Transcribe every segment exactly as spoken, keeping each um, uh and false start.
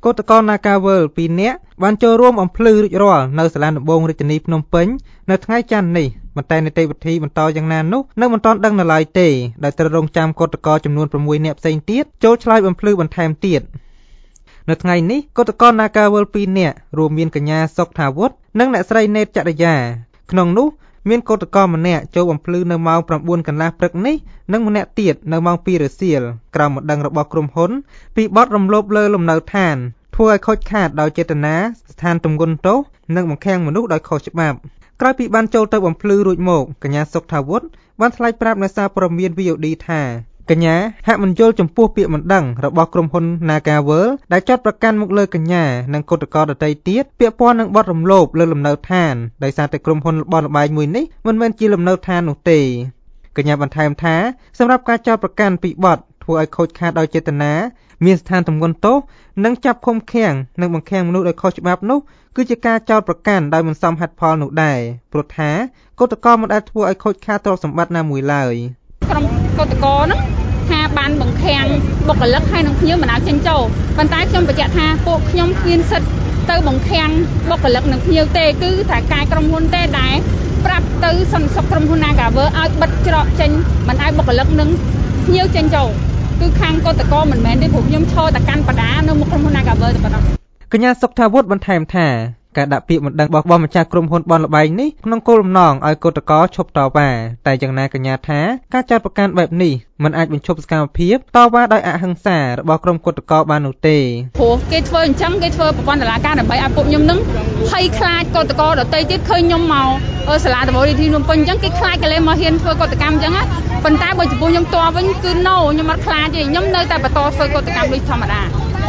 កោតក្រ Nagavel ពីរនាក់បានចូលរួមអំភ្លឺរួចរាល់នៅសាលាដំបងរាជធានីភ្នំពេញនៅថ្ងៃច័ន្ទនេះប៉ុន្តែនីតិវិធីបន្តយ៉ាងណានោះនៅមិនទាន់ដឹងនៅឡើយទេដោយត្រូវរងចាំកោតក្រចំនួនប្រាំមួយនាក់ផ្សេងទៀតចូលឆ្លើយបំភ្លឺបន្ថែមទៀតនៅថ្ងៃនេះកោតក្រ Nagavel ពីរនាក់រួមមានកញ្ញាសុកថាវុឌ្ឍនិងអ្នកស្រីណេតចរិយាក្នុងនោះមានកោតក្រម្នាក់ចូលបំភ្លឺនៅម៉ោងប្រាំបួនកន្លះព្រឹកនេះនិងម្នាក់ទៀតនៅម៉ោងពីររសៀលក្រោមបណ្ដឹងរបស់ក្រុមហ៊ុនពីបទរំលោភលើលំនៅឋានធ្វើឲ្យខូចខាតដោយចេតនាស្ថានទម្ងន់ទោសនិងបង្ខាំងមនុស្សដោយខុសច្បាប់ក្រោយពីបានចូលទៅបំភ្លឺរួចមកកញ្ញាសុកថាវុឌ្ឍបានថ្លែងប្រាប់អ្នកសារព័ត៌មាន វី អូ ឌី ថាកញ្ញាហាក់មិនយល់ចំពោះពាក្យបណ្ដឹងរបស់ក្រុមហ៊ុន Nagavel ដែលចាត់ប្រកាន់មកលើកញ្ញានិងកោតក្រដទៃទៀតពាក់ព័ន្ធនឹងបទរំលោភលើលំនៅឋានដោយសារតែក្រុមហ៊ុនបនលបែងមួយនេះមិនមែនជាលំនៅឋាននោះទេកញ្ញាបន្ថែមថាសម្រាប់ការចោទប្រកាន់ពីបទធ្វើឲ្យខូចខាតដោយចេតនាមានស្ថានទម្ងន់ទោសនិងចាប់ឃុំឃាំងនិងបង្ខាំងមនុស្សដោយខុសច្បាប់នោះគឺជាការចោទប្រកាន់ដោយមិនសមហេតុផលនោះដែរព្រោះថាកោតក្រមិនដែលធ្វើឲ្យខូចខាតទ្រព្យសម្បត្តិណាមួយឡើយក្រុមកោតក្រនោះថាបានបង្ខាំងបុគ្គលិកហើយនឹងភ្ញៀវមិនឲ្យចេញចូលប៉ុន្តែខ្ញុំបញ្ជាក់ថាពួកខ្ញុំគ្មានសិទ្ធិទៅបង្ខាំងបុគ្គលិកនិងភ្ញៀវទេគឺថាការក្រុមហ៊ុនទេដែលប្រាប់ទៅសន្តិសុខក្រុមហ៊ុន Nagavel ឲ្យបិទច្រកចេញមិនឲ្យបុគ្គលិកនិងភ្ញៀវចេញចូលគឺខាងកោតក្រមិនមែនទេព្រោះខ្ញុំឈរតែកាន់បដានៅមុខក្រុមហ៊ុន Nagavel តែប៉ុណ្ណោះកញ្ញាសុកថាវុឌ្ឍបន្ថែមថាការដាក់ពាក្យបណ្ដឹងរបស់ម្ចាស់ក្រុមហ៊ុនបនលបែងនេះក្នុងគោលបំណងឲ្យកោតក្រឈប់តវ៉ាតែយ៉ាងណាកញ្ញាថាការចោទប្រកាន់បែបនេះមិនអាចបញ្ឈប់សកម្មភាពតវ៉ាដោយអហិង្សារបស់ក្រុមកោតក្របាននោះទេព្រោះគេធ្វើអញ្ចឹងគេធ្វើប្រព័ន្ធតុលាការដើម្បីឲ្យពួកខ្ញុំនឹងភ័យខ្លាចកោតក្រដទៃទៀតឃើញខ្ញុំមកសាលាដំបងរាជធានីភ្នំពេញអញ្ចឹងគេខ្លាចកលែងមកហ៊ានធ្វើកោតកម្មអញ្ចឹងណាប៉ុន្តែបើចំពោះខ្ញុំតវិញគឺ no ខ្ញុំអត់ខ្លាចទេខ្ញុំនៅតែបន្តធ្វើកោតកម្មដូចធម្មតា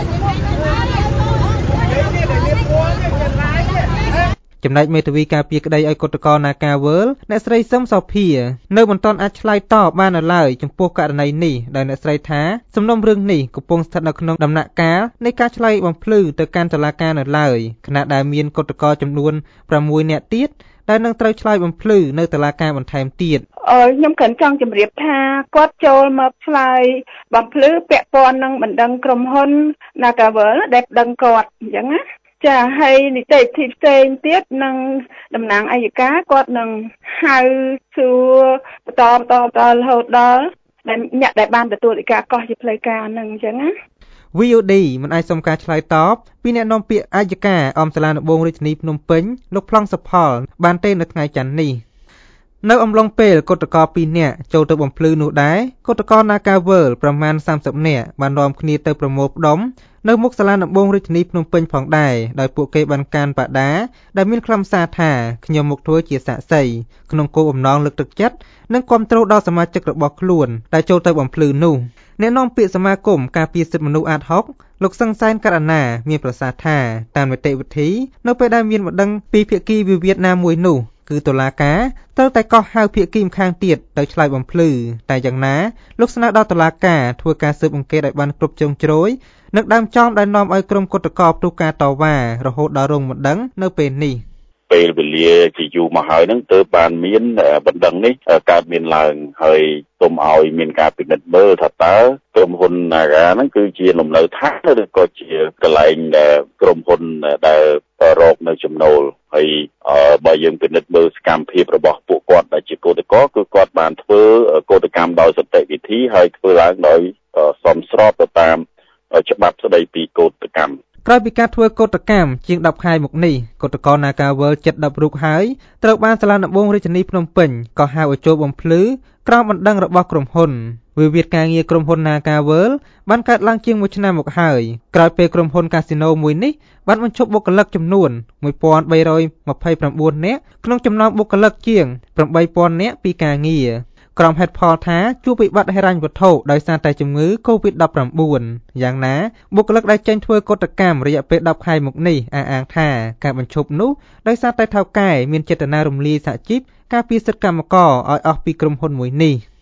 ចំណែកមេធាវីការពារក្តីឲ្យកោតក្រ Nagavel អ្នកស្រីសឹមសោភានៅមិនទាន់អាចឆ្លើយតបបាននៅឡើយចំពោះករណីនេះដោយអ្នកស្រីថាសំណុំរឿងនេះកំពុងស្ថិតនៅក្នុងដំណាក់កាលនៃការឆ្លើយបំភ្លឺទៅកាន់តុលាការនៅឡើយខណៈដែលមានកោតក្រចំនួនប្រាំមួយនាក់ទៀតដែលនឹងត្រូវឆ្លើយបំភ្លឺនៅតុលាការបន្ថែមទៀតអឺខ្ញុំគ្រាន់ចង់ជម្រាបថាគាត់ចូលមកឆ្លើយបំភ្លឺពាក់ព័ន្ធនឹងបណ្ដឹងក្រុមហ៊ុន Nagavel ដែលបណ្ដឹងគាត់អញ្ចឹងណាចាហើយនីតិវិធីផ្សេងទៀតនឹងតំណាងអัยការគាត់នឹងហៅសួរបន្តបន្តបន្តរហូតដល់អ្នកដែលបានទទួលឯកាកោះជាផ្លូវការនឹងអញ្ចឹងណាវី អូ ឌី មិនអាចសុំការឆ្លើយតបពីអ្នកនាំពាក្យអัยការអមសាលាដំបងរាជធានីភ្នំពេញលោកប្លង់សុផលបានទេនៅថ្ងៃច័ន្ទនេះនៅអំឡុងពេលកោតក្រពីរនាក់ចូលទៅបំភ្លឺនោះដែរកោតក្រ Nagavel ប្រមាណសាមសិបនាក់បាននាំគ្នាទៅប្រមូលផ្ដុំនៅមុខសាលាដំបងរាជធានីភ្នំពេញផងដែរដោយពួកគេបានកាន់បដាដែលមានខ្លឹមសារថាខ្ញុំមកធ្វើជាសាក្សីក្នុងគោលបំណងលើកទឹកចិត្តនិងគាំទ្រដល់សមាជិករបស់ខ្លួនដែលចូលទៅបំភ្លឺនោះអ្នកនាំពាក្យសមាគមការពារសិទ្ធិមនុស្សអាត ហុក លោកសឹងសែនករណាមានប្រសាសន៍ថាតាមនីតិវិធីនៅពេលដែលមានបណ្ដឹងពីភាគីវិវាទណាមួយនោះគឺតុលាការត្រូវតែកោះហៅភាគីម្ខាងទៀតទៅឆ្លើយបំភ្លឺតែយ៉ាងណាលោកស្នើដល់តុលាការធ្វើការស៊ើបអង្កេតឲ្យបានគ្រប់ជ្រុងជ្រោយនិងដើមចំដែលនាំឲ្យក្រុមកោតក្រផ្ទុះការតវ៉ារហូតដល់រងបណ្ដឹងនៅពេលនេះពេលវេលាជាយូរមកហើយហ្នឹងទើបបានមានបណ្ដឹងនេះកើតមានឡើងហើយទុំឲ្យមានការពិនិត្យមើលថាតើក្រុមហ៊ុន Naga ហ្នឹងគឺជាលំនៅឋានឬក៏ជាកន្លែងដែលក្រុមហ៊ុនដែលរកនៅចំណូលហើយបើយើងពិនិត្យមើលសកម្មភាពរបស់ពួកគាត់ដែលជាកោតក្រគឺគាត់បានធ្វើកោតកម្មដោយសន្តិវិធីហើយធ្វើឡើងដោយសមស្របទៅតាមច្បាប់ស្តីពីកោតកម្មក្រោយពីការធ្វើកោតកម្មជាងដប់ខែមកនេះកោតក្រ Nagavel ជិតដប់រូបហើយត្រូវបានសាលាដំបងរាជធានីភ្នំពេញក៏ហៅឲ្យចូលបំភ្លឺក្រោមបណ្ដឹងរបស់ក្រុមហ៊ុនវិវាទការងារក្រុមហ៊ុន Nagavel បានកើតឡើងជាងមួយឆ្នាំមកហើយក្រោយពេលក្រុមហ៊ុនកាស៊ីណូមួយនេះបានបញ្ឈប់បុគ្គលិកចំនួនមួយពាន់បីរយម្ភៃប្រាំបួននាក់ក្នុងចំណោមបុគ្គលិកជាងប្រាំបីពាន់នាក់ពីការងារក្រុមហេតុផលថាជួបវិបត្តិហិរញ្ញវត្ថុដោយសារតែជំងឺ កូវីដ ដប់ប្រាំបួន យ៉ាងណាបុគ្គលិកដែលចេញធ្វើកោតកម្មរយៈពេលដប់ខែមកនេះអះអាងថាការបញ្ឈប់នោះដោយសារតែថៅកែមានចេតនារំលាយសហជីពការពារសិទ្ធិកម្មករឲ្យអស់ពីក្រុមហ៊ុនមួយនេះ